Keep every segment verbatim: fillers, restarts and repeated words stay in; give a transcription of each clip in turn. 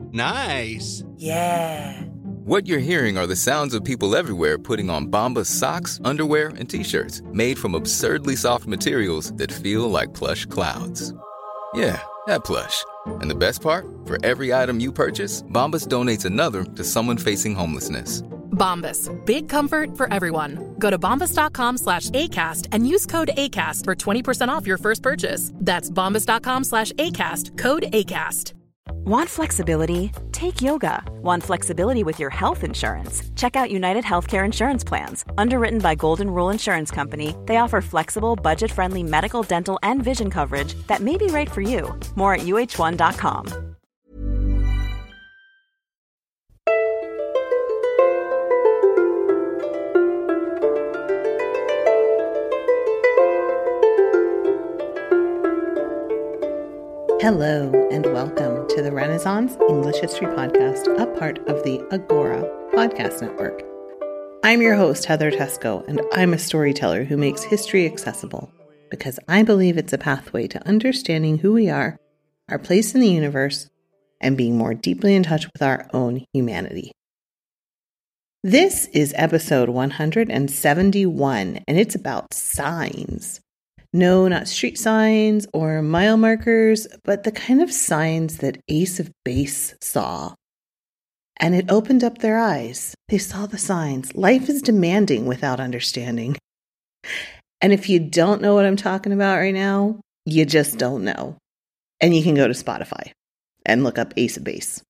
Nice. Yeah. What you're hearing are the sounds of people everywhere putting on Bombas socks, underwear, and T-shirts made from absurdly soft materials that feel like plush clouds. Yeah, that plush. And the best part? For every item you purchase, Bombas donates another to someone facing homelessness. Bombas. Big comfort for everyone. Go to bombas.com slash ACAST and use code ACAST for twenty percent off your first purchase. That's bombas.com slash ACAST. Code ACAST. Want flexibility? Take yoga. Want flexibility with your health insurance? Check out United Healthcare Insurance Plans. Underwritten by Golden Rule Insurance Company, they offer flexible, budget-friendly medical, dental, and vision coverage that may be right for you. More at U H one dot com. Hello and welcome to the Renaissance English History Podcast, a part of the Agora Podcast Network. I'm your host, Heather Teysko, and I'm a storyteller who makes history accessible because I believe it's a pathway to understanding who we are, our place in the universe, and being more deeply in touch with our own humanity. This is episode one hundred seventy-one, and it's about signs. No, not street signs or mile markers, but the kind of signs that Ace of Base saw. And it opened up their eyes. They saw the signs. Life is demanding without understanding. And if you don't know what I'm talking about right now, you just don't know. And you can go to Spotify and look up Ace of Base.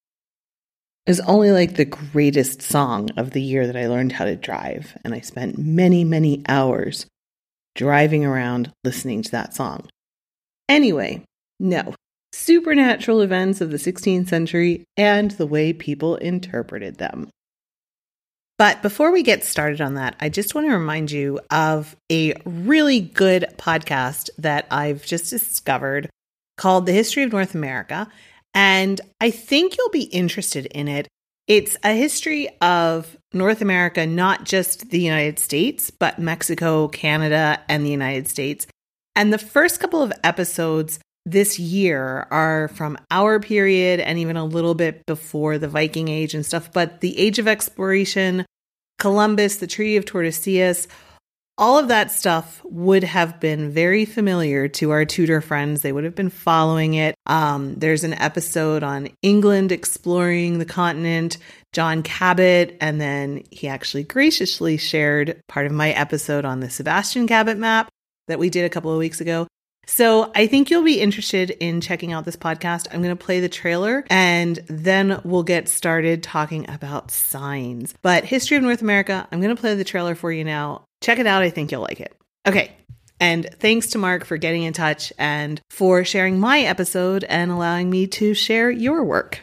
It was only like the greatest song of the year that I learned how to drive. And I spent many, many hours driving around listening to that song. Anyway, no. Supernatural events of the sixteenth century and the way people interpreted them. But before we get started on that, I just want to remind you of a really good podcast that I've just discovered called The History of North America. And I think you'll be interested in it. It's a history of North America, not just the United States, but Mexico, Canada, and the United States. And the first couple of episodes this year are from our period and even a little bit before the Viking Age and stuff. But the Age of Exploration, Columbus, the Treaty of Tordesillas, all of that stuff would have been very familiar to our Tudor friends. They would have been following it. Um, there's an episode on England exploring the continent, John Cabot, and then he actually graciously shared part of my episode on the Sebastian Cabot map that we did a couple of weeks ago. So I think you'll be interested in checking out this podcast. I'm going to play the trailer and then we'll get started talking about signs. But History of North America, I'm going to play the trailer for you now. Check it out. I think you'll like it. Okay. And thanks to Mark for getting in touch and for sharing my episode and allowing me to share your work.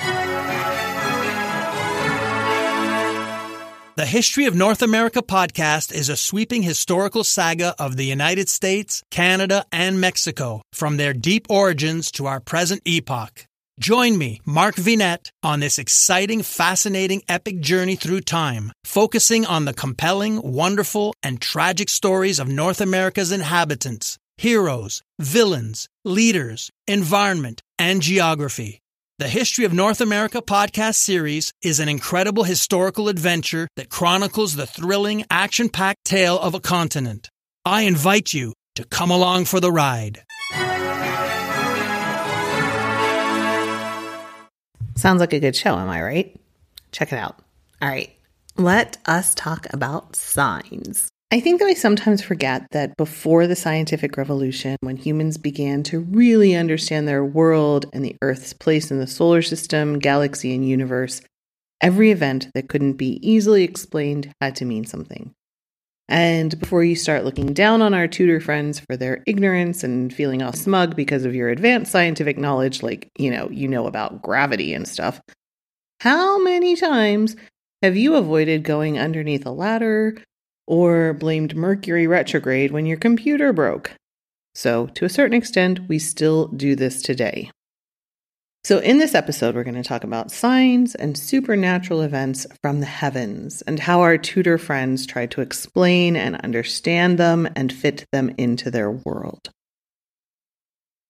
The History of North America podcast is a sweeping historical saga of the United States, Canada, and Mexico, from their deep origins to our present epoch. Join me, Mark Vinette, on this exciting, fascinating, epic journey through time, focusing on the compelling, wonderful, and tragic stories of North America's inhabitants, heroes, villains, leaders, environment, and geography. The History of North America podcast series is an incredible historical adventure that chronicles the thrilling, action-packed tale of a continent. I invite you to come along for the ride. Sounds like a good show, am I right? Check it out. All right, let us talk about signs. I think that we sometimes forget that before the scientific revolution, when humans began to really understand their world and the Earth's place in the solar system, galaxy, and universe, every event that couldn't be easily explained had to mean something. And before you start looking down on our Tudor friends for their ignorance and feeling all smug because of your advanced scientific knowledge, like, you know, you know about gravity and stuff, how many times have you avoided going underneath a ladder or blamed Mercury retrograde when your computer broke? So, to a certain extent, we still do this today. So in this episode, we're going to talk about signs and supernatural events from the heavens and how our Tudor friends tried to explain and understand them and fit them into their world.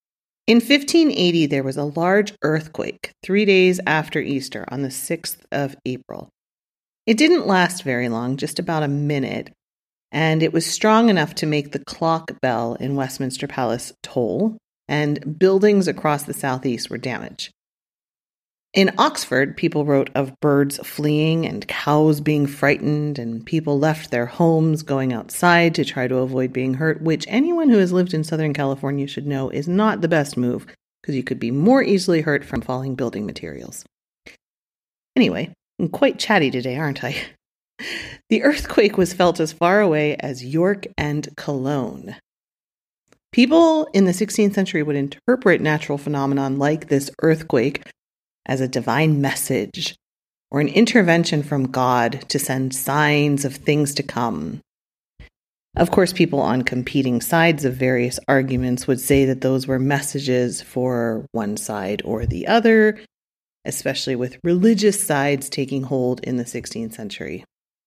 In fifteen eighty, there was a large earthquake three days after Easter on the sixth of April. It didn't last very long, just about a minute, and it was strong enough to make the clock bell in Westminster Palace toll, and buildings across the southeast were damaged. In Oxford, people wrote of birds fleeing and cows being frightened, and people left their homes going outside to try to avoid being hurt, which anyone who has lived in Southern California should know is not the best move, because you could be more easily hurt from falling building materials. Anyway, I'm quite chatty today, aren't I? The earthquake was felt as far away as York and Cologne. People in the sixteenth century would interpret natural phenomenon like this earthquake as a divine message or an intervention from God to send signs of things to come. Of course, people on competing sides of various arguments would say that those were messages for one side or the other, especially with religious sides taking hold in the sixteenth century.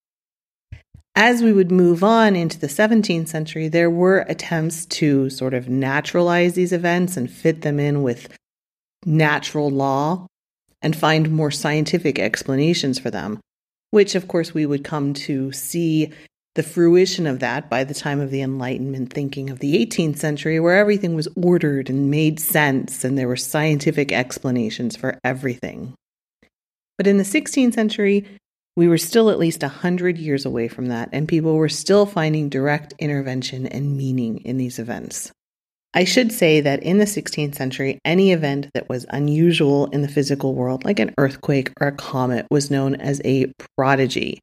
As we would move on into the seventeenth century, there were attempts to sort of naturalize these events and fit them in with natural law and find more scientific explanations for them, which of course we would come to see the fruition of that by the time of the Enlightenment thinking of the eighteenth century, where everything was ordered and made sense and there were scientific explanations for everything. But in the sixteenth century, we were still at least one hundred years away from that, and people were still finding direct intervention and meaning in these events. I should say that in the sixteenth century, any event that was unusual in the physical world, like an earthquake or a comet, was known as a prodigy.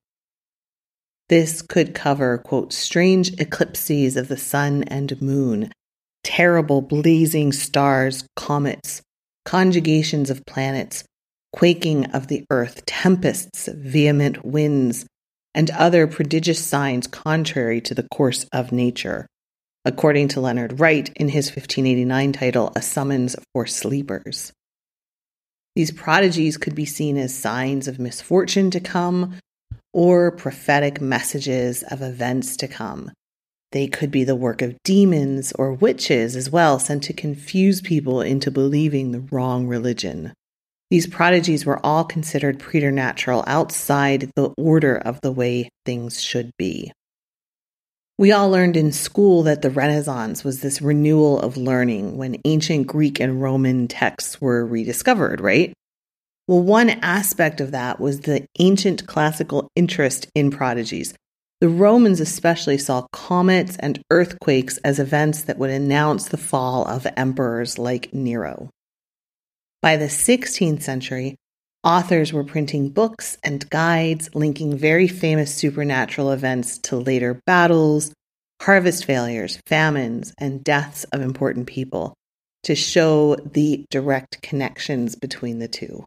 This could cover, quote, strange eclipses of the sun and moon, terrible blazing stars, comets, conjugations of planets, quaking of the earth, tempests, vehement winds, and other prodigious signs contrary to the course of nature, according to Leonard Wright in his fifteen eighty-nine title, A Summons for Sleepers. These prodigies could be seen as signs of misfortune to come or prophetic messages of events to come. They could be the work of demons or witches as well, sent to confuse people into believing the wrong religion. These prodigies were all considered preternatural, outside the order of the way things should be. We all learned in school that the Renaissance was this renewal of learning when ancient Greek and Roman texts were rediscovered, right? Well, one aspect of that was the ancient classical interest in prodigies. The Romans especially saw comets and earthquakes as events that would announce the fall of emperors like Nero. By the sixteenth century, authors were printing books and guides linking very famous supernatural events to later battles, harvest failures, famines, and deaths of important people to show the direct connections between the two.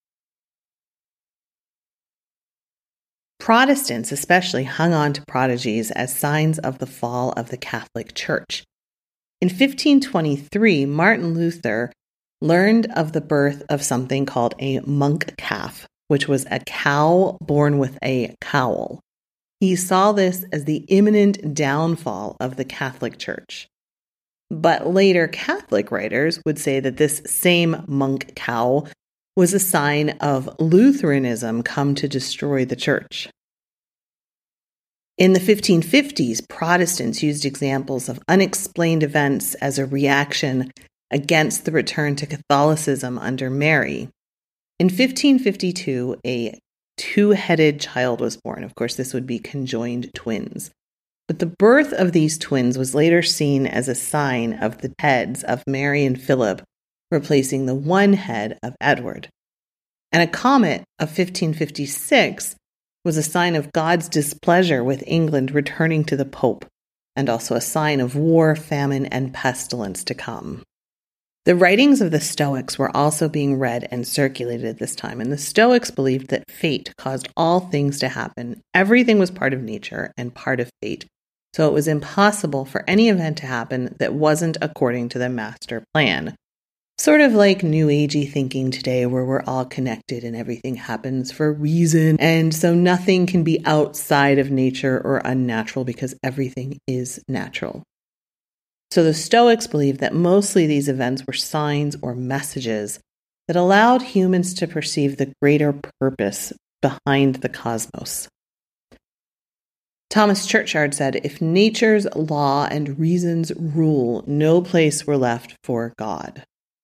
Protestants especially hung on to prodigies as signs of the fall of the Catholic Church. In fifteen twenty-three, Martin Luther learned of the birth of something called a monk calf, which was a cow born with a cowl. He saw this as the imminent downfall of the Catholic Church. But later Catholic writers would say that this same monk cow was a sign of Lutheranism come to destroy the church. In the fifteen fifties, Protestants used examples of unexplained events as a reaction against the return to Catholicism under Mary. In fifteen fifty-two, a two-headed child was born. Of course, this would be conjoined twins. But the birth of these twins was later seen as a sign of the heads of Mary and Philip, replacing the one head of Edward. And a comet of fifteen fifty-six was a sign of God's displeasure with England returning to the Pope, and also a sign of war, famine, and pestilence to come. The writings of the Stoics were also being read and circulated at this time, and the Stoics believed that fate caused all things to happen. Everything was part of nature and part of fate, so it was impossible for any event to happen that wasn't according to the master plan. Sort of like New Agey thinking today, where we're all connected and everything happens for a reason, and so nothing can be outside of nature or unnatural because everything is natural. So the Stoics believed that mostly these events were signs or messages that allowed humans to perceive the greater purpose behind the cosmos. Thomas Churchyard said, "If nature's law and reason's rule, no place were left for God."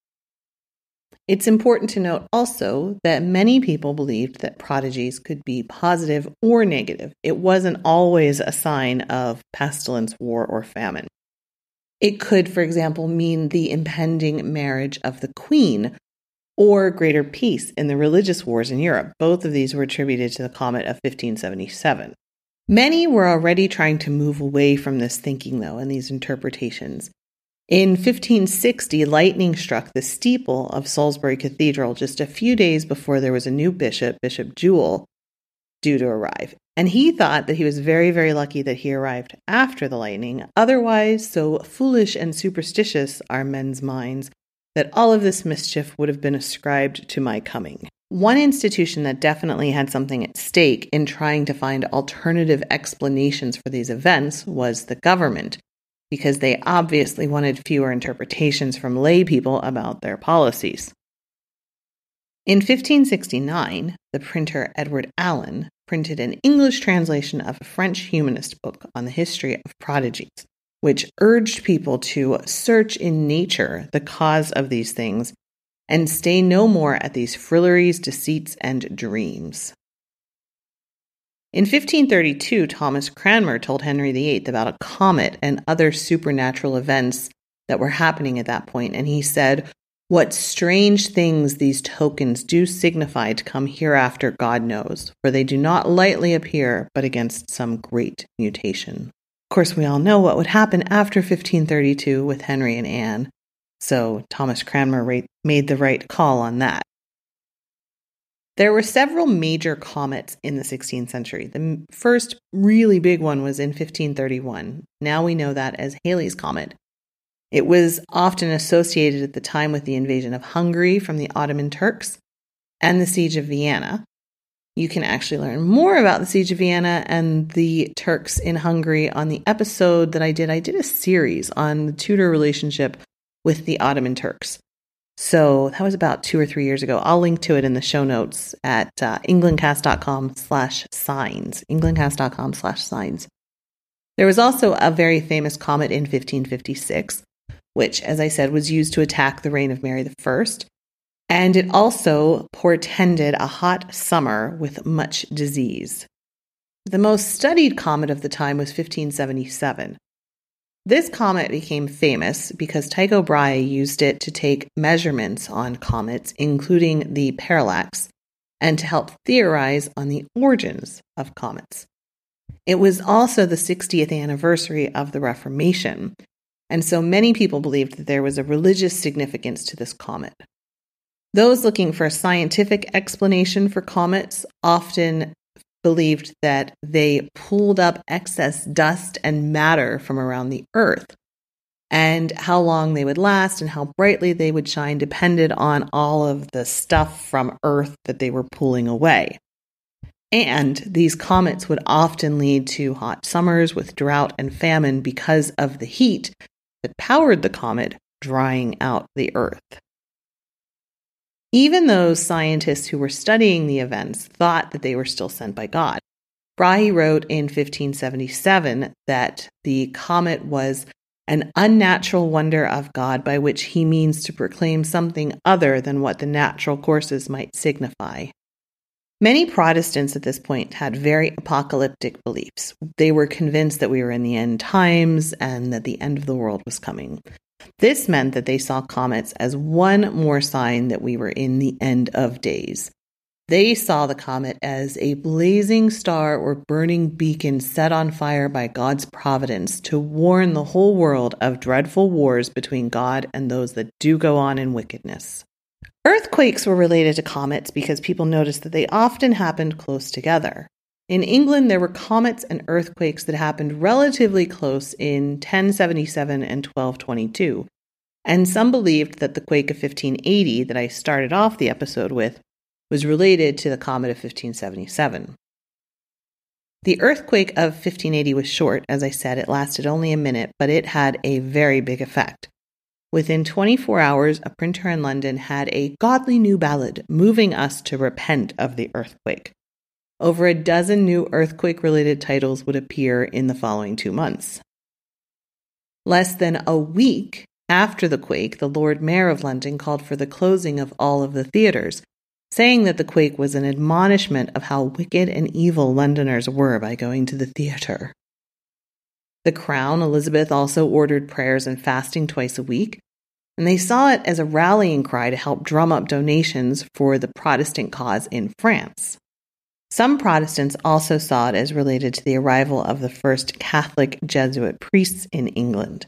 It's important to note also that many people believed that prodigies could be positive or negative. It wasn't always a sign of pestilence, war, or famine. It could, for example, mean the impending marriage of the queen or greater peace in the religious wars in Europe. Both of these were attributed to the comet of fifteen seventy-seven. Many were already trying to move away from this thinking, though, and these interpretations. In fifteen sixty, lightning struck the steeple of Salisbury Cathedral just a few days before there was a new bishop, Bishop Jewell, due to arrive. And he thought that he was very, very lucky that he arrived after the lightning. Otherwise, so foolish and superstitious are men's minds that all of this mischief would have been ascribed to my coming. One institution that definitely had something at stake in trying to find alternative explanations for these events was the government, because they obviously wanted fewer interpretations from lay people about their policies. In fifteen sixty-nine, the printer Edward Allen printed an English translation of a French humanist book on the history of prodigies, which urged people to search in nature the cause of these things and stay no more at these frilleries, deceits, and dreams. In fifteen thirty-two, Thomas Cranmer told Henry the Eighth about a comet and other supernatural events that were happening at that point, and he said, "What strange things these tokens do signify to come hereafter, God knows, for they do not lightly appear, but against some great mutation." Of course, we all know what would happen after fifteen thirty-two with Henry and Anne, so Thomas Cranmer made the right call on that. There were several major comets in the sixteenth century. The first really big one was in fifteen thirty-one. Now we know that as Halley's Comet. It was often associated at the time with the invasion of Hungary from the Ottoman Turks and the Siege of Vienna. You can actually learn more about the Siege of Vienna and the Turks in Hungary on the episode that I did. I did a series on the Tudor relationship with the Ottoman Turks. So that was about two or three years ago. I'll link to it in the show notes at uh, englandcast.com slash signs. englandcast.com slash signs. There was also a very famous comet in fifteen fifty-six, which, as I said, was used to attack the reign of Mary the First. And it also portended a hot summer with much disease. The most studied comet of the time was fifteen seventy-seven. This comet became famous because Tycho Brahe used it to take measurements on comets, including the parallax, and to help theorize on the origins of comets. It was also the sixtieth anniversary of the Reformation, and so many people believed that there was a religious significance to this comet. Those looking for a scientific explanation for comets often believed that they pulled up excess dust and matter from around the Earth, and how long they would last and how brightly they would shine depended on all of the stuff from Earth that they were pulling away. And these comets would often lead to hot summers with drought and famine because of the heat that powered the comet drying out the Earth. Even those scientists who were studying the events thought that they were still sent by God. Brahe wrote in fifteen seventy-seven that the comet was an unnatural wonder of God by which he means to proclaim something other than what the natural courses might signify. Many Protestants at this point had very apocalyptic beliefs. They were convinced that we were in the end times and that the end of the world was coming. This meant that they saw comets as one more sign that we were in the end of days. They saw the comet as a blazing star or burning beacon set on fire by God's providence to warn the whole world of dreadful wars between God and those that do go on in wickedness. Earthquakes were related to comets because people noticed that they often happened close together. In England, there were comets and earthquakes that happened relatively close in ten seventy-seven and twelve twenty-two, and some believed that the quake of fifteen eighty that I started off the episode with was related to the comet of fifteen seventy-seven. The earthquake of fifteen eighty was short, as I said. It lasted only a minute, but it had a very big effect. Within twenty-four hours, a printer in London had a godly new ballad moving us to repent of the earthquake. Over a dozen new earthquake-related titles would appear in the following two months. Less than a week after the quake, the Lord Mayor of London called for the closing of all of the theatres, saying that the quake was an admonishment of how wicked and evil Londoners were by going to the theatre. The Crown, Elizabeth, also ordered prayers and fasting twice a week, and they saw it as a rallying cry to help drum up donations for the Protestant cause in France. Some Protestants also saw it as related to the arrival of the first Catholic Jesuit priests in England.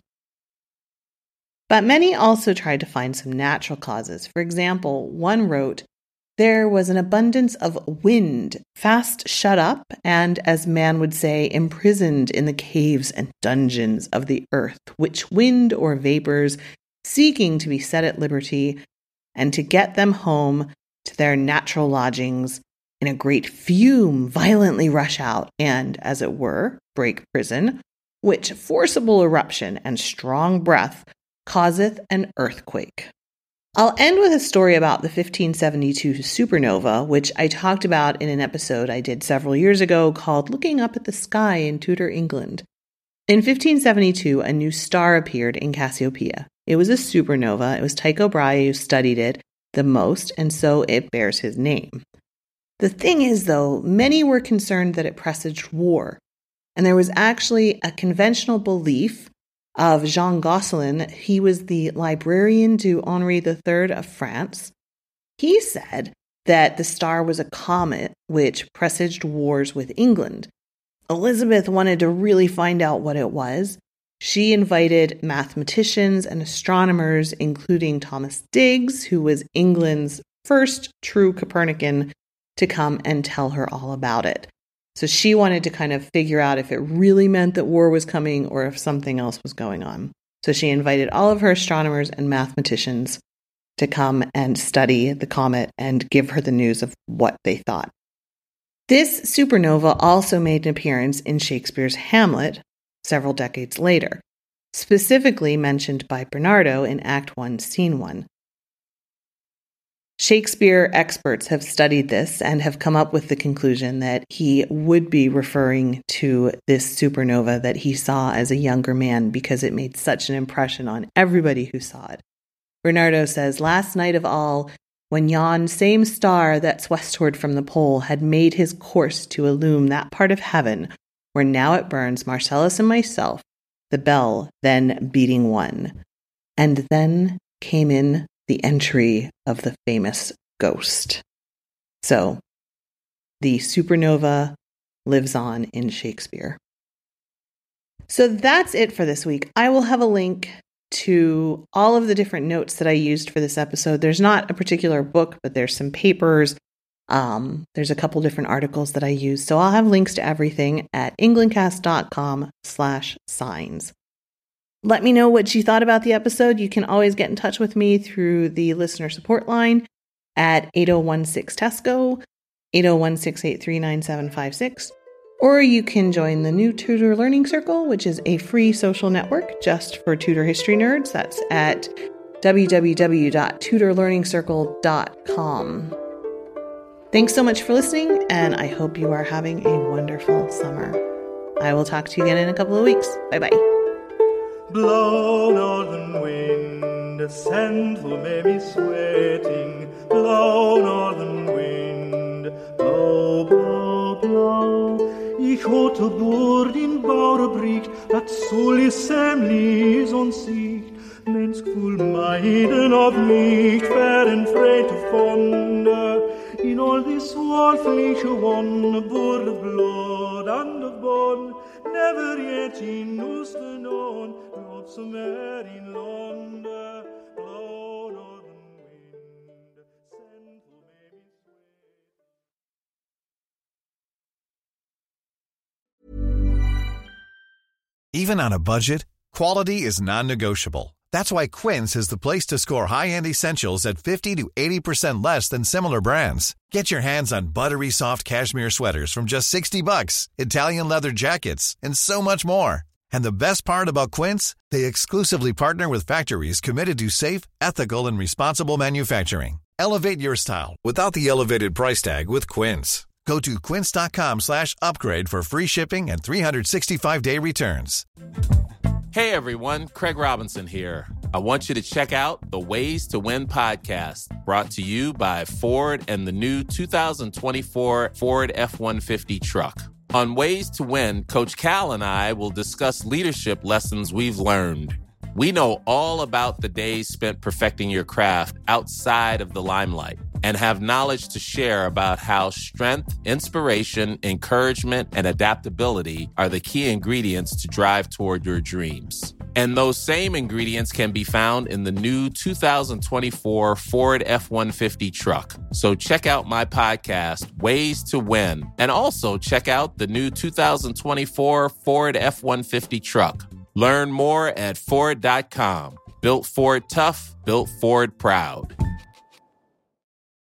But many also tried to find some natural causes. For example, one wrote, "There was an abundance of wind, fast shut up, and, as man would say, imprisoned in the caves and dungeons of the earth, which wind or vapors, seeking to be set at liberty, and to get them home to their natural lodgings, in a great fume violently rush out, and, as it were, break prison, which forcible eruption and strong breath causeth an earthquake." I'll end with a story about the fifteen seventy-two supernova, which I talked about in an episode I did several years ago called Looking Up at the Sky in Tudor England. In fifteen seventy-two, a new star appeared in Cassiopeia. It was a supernova. It was Tycho Brahe who studied it the most, and so it bears his name. The thing is, though, many were concerned that it presaged war, and there was actually a conventional belief of Jean Gosselin. He was the librarian to Henri the Third of France. He said that the star was a comet which presaged wars with England. Elizabeth wanted to really find out what it was. She invited mathematicians and astronomers, including Thomas Digges, who was England's first true Copernican, to come and tell her all about it. So she wanted to kind of figure out if it really meant that war was coming or if something else was going on. So she invited all of her astronomers and mathematicians to come and study the comet and give her the news of what they thought. This supernova also made an appearance in Shakespeare's Hamlet several decades later, specifically mentioned by Bernardo in Act one, Scene one. Shakespeare experts have studied this and have come up with the conclusion that he would be referring to this supernova that he saw as a younger man because it made such an impression on everybody who saw it. Bernardo says, "Last night of all, when yon same star that's westward from the pole had made his course to illume that part of heaven where now it burns Marcellus and myself, the bell then beating one. And then came in the entry of the famous ghost." So the supernova lives on in Shakespeare. So that's it for this week. I will have a link to all of the different notes that I used for this episode. There's not a particular book, but there's some papers. Um, there's a couple different articles that I used. So I'll have links to everything at englandcast.com slash signs. Let me know what you thought about the episode. You can always get in touch with me through the listener support line at eight oh one six Tesco, eight oh one, six eight three, nine seven five six. Or you can join the new Tudor Learning Circle, which is a free social network just for Tudor history nerds. That's at w w w dot tudor learning circle dot com. Thanks so much for listening, and I hope you are having a wonderful summer. I will talk to you again in a couple of weeks. Bye-bye. Blow, northern wind, send for me sweating. Blow, northern wind, blow, blow, blow. Ich hatte bord in Bauerbricht, dat soll is semlis on sicht. Menskfull meiden of licht, färden freit of fonde. In all this warfliche wonne, bord of blood and of bone. Never yet in Ooster known, not so mad in London, blow northern wind, send for maybe Even on a budget, quality is non-negotiable. That's why Quince is the place to score high-end essentials at fifty to eighty percent less than similar brands. Get your hands on buttery soft cashmere sweaters from just sixty bucks, Italian leather jackets, and so much more. And the best part about Quince, they exclusively partner with factories committed to safe, ethical, and responsible manufacturing. Elevate your style without the elevated price tag with Quince. Go to quince.com slash upgrade for free shipping and three sixty-five day returns. Hey everyone, Craig Robinson here. I want you to check out the Ways to Win podcast, brought to you by Ford and the new two thousand twenty-four Ford F one fifty truck. On Ways to Win, Coach Cal and I will discuss leadership lessons we've learned. We know all about the days spent perfecting your craft outside of the limelight and have knowledge to share about how strength, inspiration, encouragement, and adaptability are the key ingredients to drive toward your dreams. And those same ingredients can be found in the new two thousand twenty-four Ford F one fifty truck. So check out my podcast, Ways to Win, and also check out the new two thousand twenty-four Ford F one fifty truck. Learn more at Ford dot com. Built Ford tough, built Ford proud.